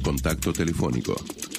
Contacto telefónico.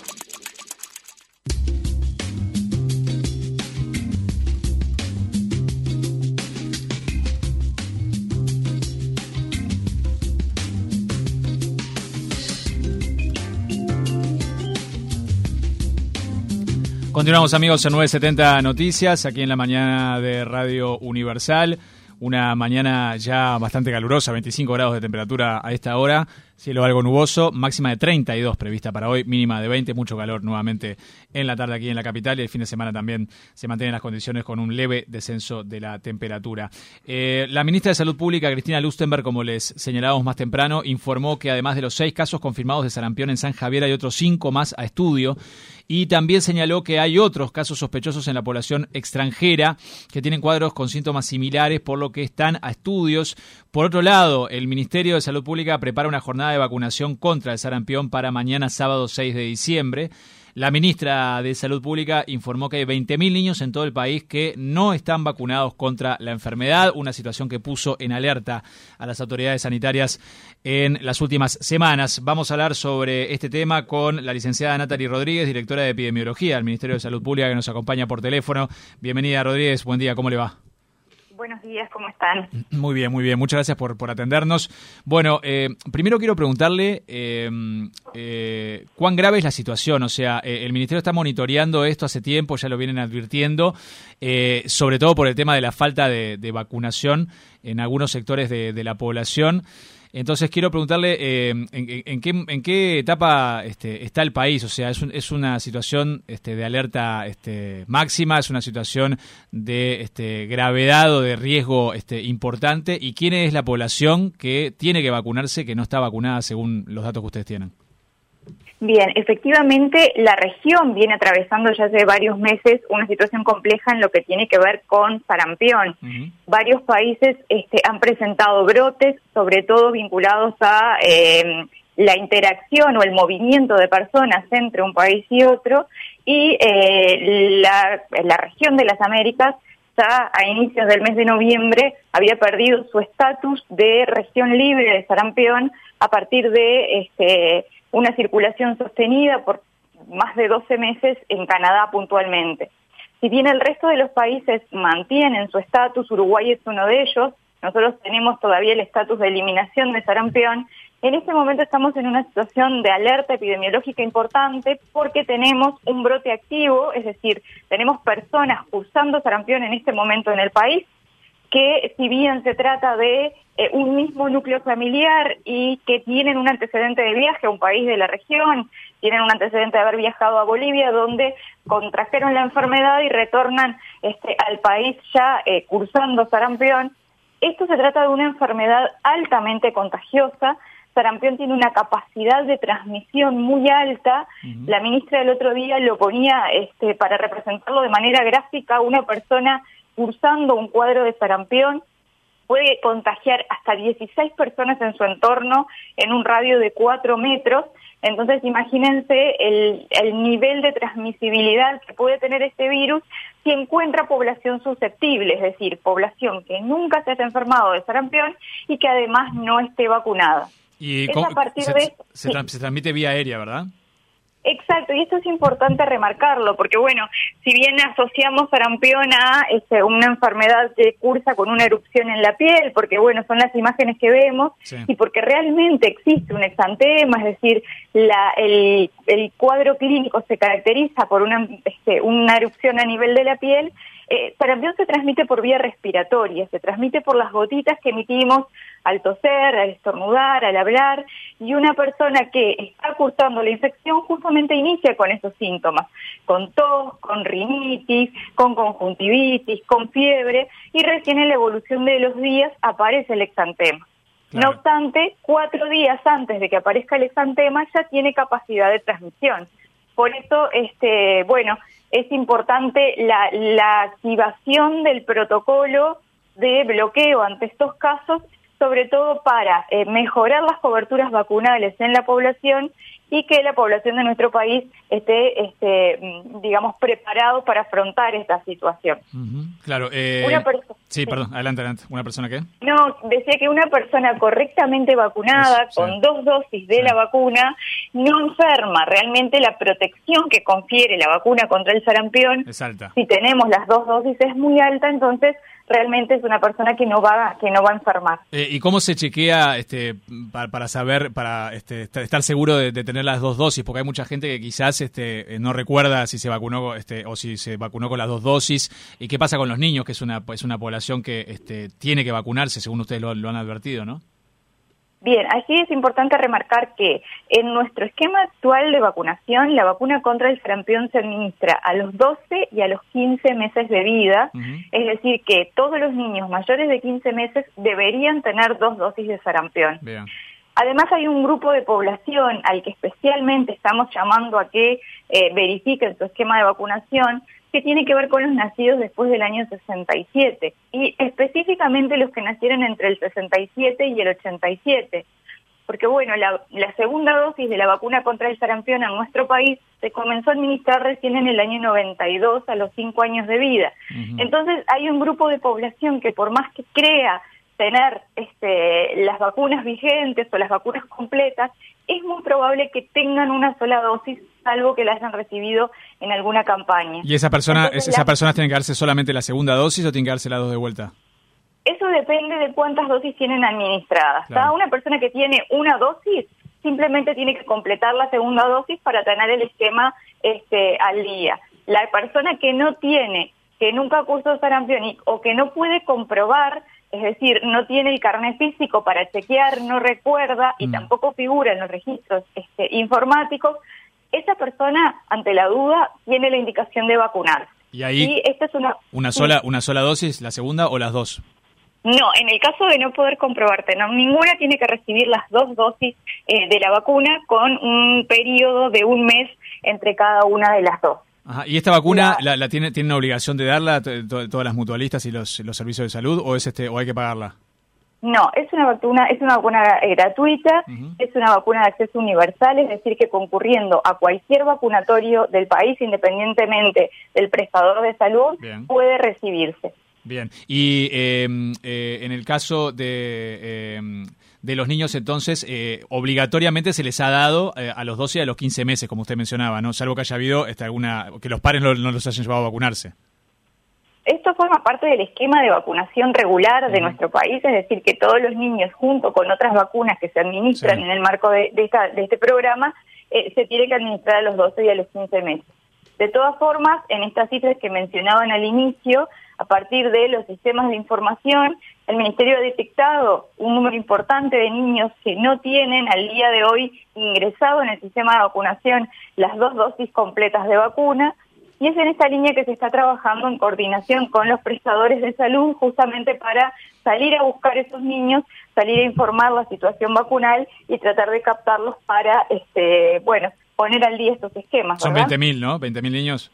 Continuamos, amigos, en 970 Noticias, aquí en la mañana de Radio Universal. Una mañana ya bastante calurosa, 25 grados de temperatura a esta hora, cielo algo nuboso, máxima de 32 prevista para hoy, mínima de 20, mucho calor nuevamente en la tarde aquí en la capital, y el fin de semana también se mantienen las condiciones con un leve descenso de la temperatura. La ministra de Salud Pública, Cristina Lustenberg, como les señalábamos más temprano, informó que además de los 6 casos confirmados de sarampión en San Javier, hay otros 5 más a estudio, y también señaló que hay otros casos sospechosos en la población extranjera que tienen cuadros con síntomas similares, por lo que están a estudios. Por otro lado, el Ministerio de Salud Pública prepara una jornada de vacunación contra el sarampión para mañana sábado 6 de diciembre. La ministra de Salud Pública informó que hay 20.000 niños en todo el país que no están vacunados contra la enfermedad, una situación que puso en alerta a las autoridades sanitarias en las últimas semanas. Vamos a hablar sobre este tema con la licenciada Natalie Rodríguez, directora de Epidemiología del Ministerio de Salud Pública, que nos acompaña por teléfono. Bienvenida, Rodríguez. Buen día, ¿cómo le va? Buenos días, ¿cómo están? Muy bien, muy bien. Muchas gracias por atendernos. Bueno, primero quiero preguntarle cuán grave es la situación. O sea, el Ministerio está monitoreando esto hace tiempo, ya lo vienen advirtiendo, sobre todo por el tema de la falta de vacunación en algunos sectores de la población. Entonces quiero preguntarle en qué etapa está el país. O sea, es una situación de alerta máxima, es una situación de gravedad o de riesgo importante, y quién es la población que tiene que vacunarse, que no está vacunada según los datos que ustedes tienen. Bien, efectivamente la región viene atravesando ya hace varios meses una situación compleja en lo que tiene que ver con sarampión. Uh-huh. Varios países han presentado brotes, sobre todo vinculados a la interacción o el movimiento de personas entre un país y otro, y la región de las Américas ya a inicios del mes de noviembre había perdido su estatus de región libre de sarampión a partir de una circulación sostenida por más de 12 meses en Canadá puntualmente. Si bien el resto de los países mantienen su estatus, Uruguay es uno de ellos, nosotros tenemos todavía el estatus de eliminación de sarampión. En este momento estamos en una situación de alerta epidemiológica importante porque tenemos un brote activo, es decir, tenemos personas cursando sarampión en este momento en el país, que si bien se trata de un mismo núcleo familiar y que tienen un antecedente de viaje a un país de la región, tienen un antecedente de haber viajado a Bolivia, donde contrajeron la enfermedad y retornan al país ya cursando sarampión. Esto se trata de una enfermedad altamente contagiosa. Sarampión tiene una capacidad de transmisión muy alta. Uh-huh. La ministra del otro día lo ponía para representarlo de manera gráfica. Una persona cursando un cuadro de sarampión puede contagiar hasta 16 personas en su entorno en un radio de 4 metros. Entonces, imagínense el nivel de transmisibilidad que puede tener este virus si encuentra población susceptible, es decir, población que nunca se haya enfermado de sarampión y que además no esté vacunada. Y se transmite vía aérea, ¿verdad? Exacto, y esto es importante remarcarlo, porque bueno, si bien asociamos sarampión a una enfermedad que cursa con una erupción en la piel, porque bueno, son las imágenes que vemos, sí, y porque realmente existe un exantema, es decir, el cuadro clínico se caracteriza por una erupción a nivel de la piel. Sarampión se transmite por vía respiratoria, se transmite por las gotitas que emitimos al toser, al estornudar, al hablar, y una persona que está cursando la infección justamente inicia con esos síntomas, con tos, con rinitis, con conjuntivitis, con fiebre, y recién en la evolución de los días aparece el exantema. Claro. No obstante, 4 días antes de que aparezca el exantema ya tiene capacidad de transmisión. Por eso, es importante la activación del protocolo de bloqueo ante estos casos, sobre todo para mejorar las coberturas vacunales en la población y que la población de nuestro país esté, digamos, preparado para afrontar esta situación. Claro. Sí, perdón, adelante. ¿Una persona qué? No, decía que una persona correctamente vacunada, con 2 dosis de la vacuna, no enferma. Realmente la protección que confiere la vacuna contra el sarampión, es alta. Si tenemos las 2 dosis, es muy alta, entonces realmente es una persona que no va a enfermar. ¿Y cómo se chequea para saber, para estar seguro de tener las 2 dosis? Porque hay mucha gente que quizás no recuerda si se vacunó o si se vacunó con las 2 dosis. ¿Y qué pasa con los niños, que es una población que tiene que vacunarse, según ustedes lo han advertido, ¿no? Bien, aquí es importante remarcar que en nuestro esquema actual de vacunación, la vacuna contra el sarampión se administra a los 12 y a los 15 meses de vida, es decir, que todos los niños mayores de 15 meses deberían tener 2 dosis de sarampión. Bien. Además hay un grupo de población al que especialmente estamos llamando a que verifiquen su esquema de vacunación, que tiene que ver con los nacidos después del año 67, y específicamente los que nacieron entre el 67 y el 87. Porque bueno, la segunda dosis de la vacuna contra el sarampión en nuestro país se comenzó a administrar recién en el año 92, a los 5 años de vida. Entonces hay un grupo de población que por más que crea tener las vacunas vigentes o las vacunas completas, es muy probable que tengan una sola dosis, salvo que la hayan recibido en alguna campaña. ¿Y esas personas tienen que darse solamente la segunda dosis o tienen que darse las 2 de vuelta? Eso depende de cuántas dosis tienen administradas. Claro. Cada una persona que tiene una dosis simplemente tiene que completar la segunda dosis para tener el esquema al día. La persona que no tiene, que nunca cursó sarampión o que no puede comprobar, es decir, no tiene el carnet físico para chequear, no recuerda y tampoco figura en los registros informáticos, esa persona, ante la duda, tiene la indicación de vacunarse. ¿Y ahí esta es una sola dosis, la segunda o las 2? No, en el caso de no poder comprobarte, ninguna tiene que recibir las 2 dosis de la vacuna con un periodo de 1 mes entre cada una de las 2. Ajá. ¿Y esta vacuna la tiene una obligación de darla todas las mutualistas y los servicios de salud o hay que pagarla? No, es una vacuna gratuita, es una vacuna de acceso universal, es decir, que concurriendo a cualquier vacunatorio del país, independientemente del prestador de salud, puede recibirse. Bien, y en el caso de los niños, entonces, obligatoriamente se les ha dado a los 12 y a los 15 meses, como usted mencionaba, ¿no? Salvo que haya habido que los padres no los hayan llevado a vacunarse. Esto forma parte del esquema de vacunación regular de nuestro país, es decir, que todos los niños, junto con otras vacunas que se administran en el marco de este programa, se tiene que administrar a los 12 y a los 15 meses. De todas formas, en estas cifras que mencionaban al inicio, a partir de los sistemas de información, el Ministerio ha detectado un número importante de niños que no tienen al día de hoy ingresado en el sistema de vacunación las 2 dosis completas de vacuna, y es en esta línea que se está trabajando en coordinación con los prestadores de salud, justamente para salir a buscar esos niños, salir a informar la situación vacunal y tratar de captarlos para, poner al día estos esquemas. Son ¿verdad? 20.000, ¿no? 20.000 niños.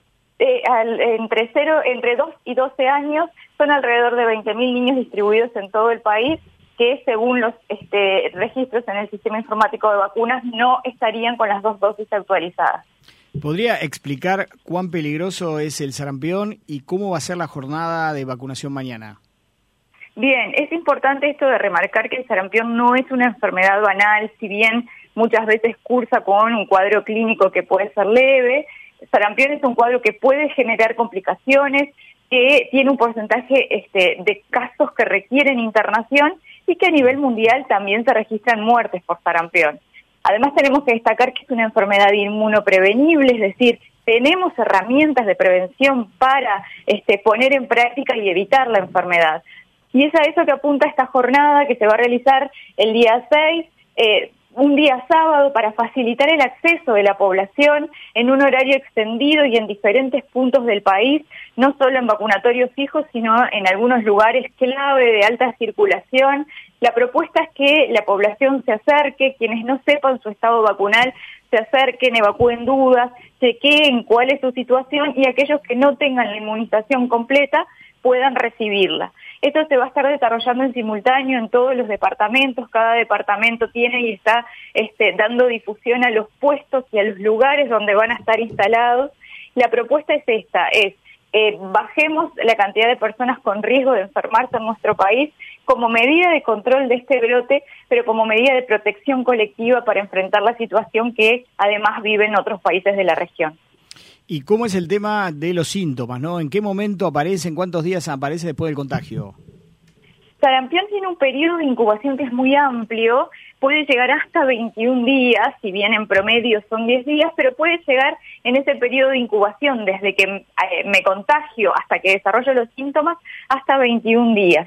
Entre 2 y 12 años son alrededor de 20.000 niños distribuidos en todo el país que, según los registros en el sistema informático de vacunas, no estarían con las 2 dosis actualizadas. ¿Podría explicar cuán peligroso es el sarampión y cómo va a ser la jornada de vacunación mañana? Bien, es importante esto de remarcar que el sarampión no es una enfermedad banal, si bien muchas veces cursa con un cuadro clínico que puede ser leve. El sarampión es un cuadro que puede generar complicaciones, que tiene un porcentaje de casos que requieren internación y que a nivel mundial también se registran muertes por sarampión. Además tenemos que destacar que es una enfermedad inmunoprevenible, es decir, tenemos herramientas de prevención para poner en práctica y evitar la enfermedad. Y es a eso que apunta esta jornada que se va a realizar el día 6, un día sábado, para facilitar el acceso de la población en un horario extendido y en diferentes puntos del país, no solo en vacunatorios fijos, sino en algunos lugares clave de alta circulación. La propuesta es que la población se acerque, quienes no sepan su estado vacunal, se acerquen, evacúen dudas, chequeen cuál es su situación y aquellos que no tengan la inmunización completa puedan recibirla. Esto se va a estar desarrollando en simultáneo en todos los departamentos. Cada departamento tiene y está dando difusión a los puestos y a los lugares donde van a estar instalados. La propuesta es esta, bajemos la cantidad de personas con riesgo de enfermarse en nuestro país como medida de control de este brote, pero como medida de protección colectiva para enfrentar la situación que además viven otros países de la región. ¿Y cómo es el tema de los síntomas, no? ¿En qué momento aparece, en cuántos días aparece después del contagio? Sarampión tiene un periodo de incubación que es muy amplio, puede llegar hasta 21 días, si bien en promedio son 10 días, pero puede llegar en ese periodo de incubación, desde que me contagio hasta que desarrollo los síntomas, hasta 21 días.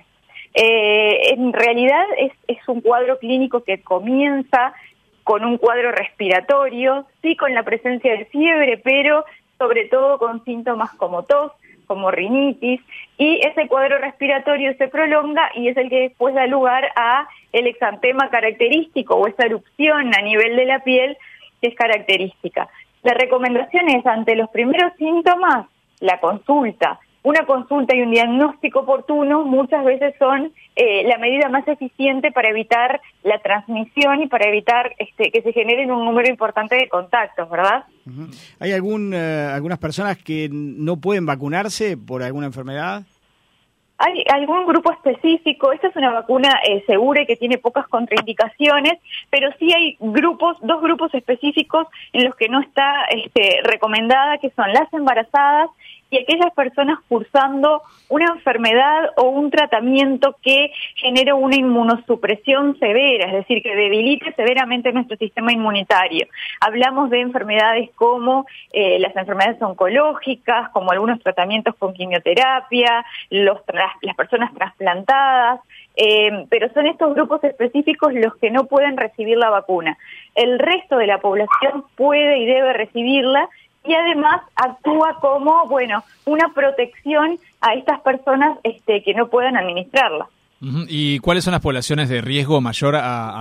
En realidad es un cuadro clínico que comienza con un cuadro respiratorio, sí con la presencia de fiebre, pero sobre todo con síntomas como tos, como rinitis, y ese cuadro respiratorio se prolonga y es el que después da lugar a el exantema característico o esa erupción a nivel de la piel que es característica. La recomendación es, ante los primeros síntomas, la consulta. Una consulta y un diagnóstico oportuno muchas veces son la medida más eficiente para evitar la transmisión y para evitar que se generen un número importante de contactos, ¿verdad? Uh-huh. ¿Hay algunas personas que no pueden vacunarse por alguna enfermedad? Hay algún grupo específico. Esta es una vacuna segura y que tiene pocas contraindicaciones, pero sí hay dos grupos específicos en los que no está recomendada, que son las embarazadas y aquellas personas cursando una enfermedad o un tratamiento que genere una inmunosupresión severa, es decir, que debilite severamente nuestro sistema inmunitario. Hablamos de enfermedades como las enfermedades oncológicas, como algunos tratamientos con quimioterapia, las personas trasplantadas, pero son estos grupos específicos los que no pueden recibir la vacuna. El resto de la población puede y debe recibirla, y además actúa como, una protección a estas personas que no puedan administrarla. Uh-huh. ¿Y cuáles son las poblaciones de riesgo mayor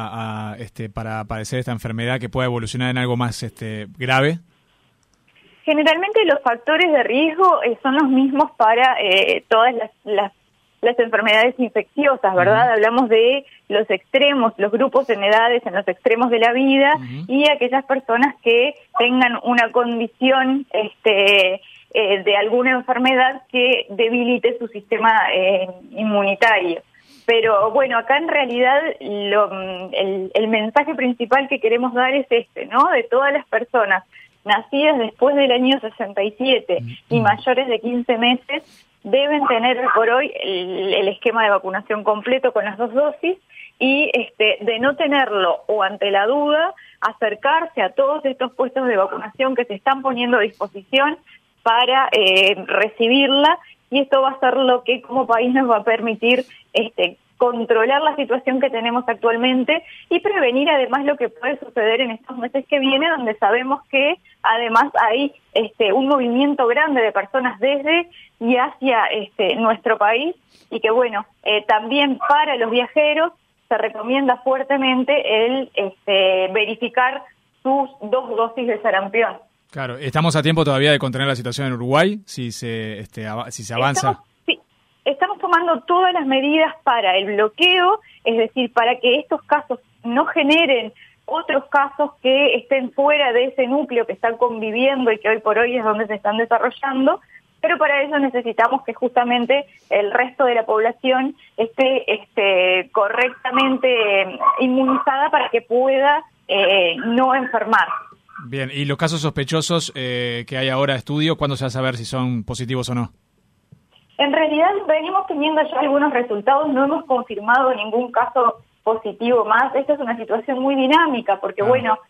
para padecer esta enfermedad que pueda evolucionar en algo más grave? Generalmente los factores de riesgo son los mismos para todas las enfermedades infecciosas, ¿verdad? Uh-huh. Hablamos de los extremos, los grupos en edades en los extremos de la vida, uh-huh, y aquellas personas que tengan una condición de alguna enfermedad que debilite su sistema inmunitario. Pero acá en realidad el mensaje principal que queremos dar es ¿no? De todas las personas nacidas después del año 67 y mayores de 15 meses, deben tener por hoy el esquema de vacunación completo con las 2 dosis y de no tenerlo o ante la duda, acercarse a todos estos puestos de vacunación que se están poniendo a disposición para recibirla, y esto va a ser lo que como país nos va a permitir controlar la situación que tenemos actualmente y prevenir además lo que puede suceder en estos meses que vienen, donde sabemos que además hay un movimiento grande de personas desde y hacia nuestro país, y que también para los viajeros se recomienda fuertemente el verificar sus 2 dosis de sarampión. Claro, estamos a tiempo todavía de contener la situación en Uruguay, si se avanza. Estamos tomando todas las medidas para el bloqueo, es decir, para que estos casos no generen otros casos que estén fuera de ese núcleo que están conviviendo y que hoy por hoy es donde se están desarrollando, pero para eso necesitamos que justamente el resto de la población esté correctamente inmunizada para que pueda no enfermar. Bien, y los casos sospechosos que hay ahora de estudio, ¿cuándo se va a saber si son positivos o no? En realidad venimos teniendo ya algunos resultados, no hemos confirmado ningún caso positivo más. Esta es una situación muy dinámica porque,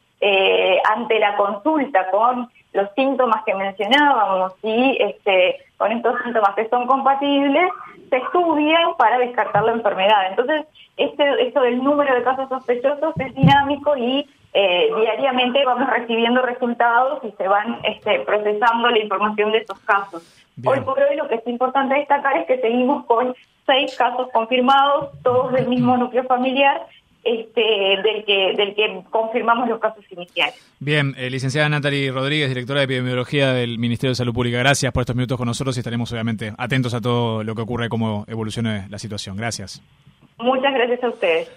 ante la consulta con los síntomas que mencionábamos y con estos síntomas que son compatibles, se estudian para descartar la enfermedad. Entonces, esto del número de casos sospechosos es dinámico y diariamente vamos recibiendo resultados y se van procesando la información de estos casos. Bien. Hoy por hoy lo que es importante destacar es que seguimos con 6 casos confirmados, todos del mismo núcleo familiar, del que confirmamos los casos iniciales. Bien, licenciada Natalie Rodríguez, directora de Epidemiología del Ministerio de Salud Pública, gracias por estos minutos con nosotros y estaremos obviamente atentos a todo lo que ocurre, cómo evolucione la situación. Gracias. Muchas gracias a ustedes.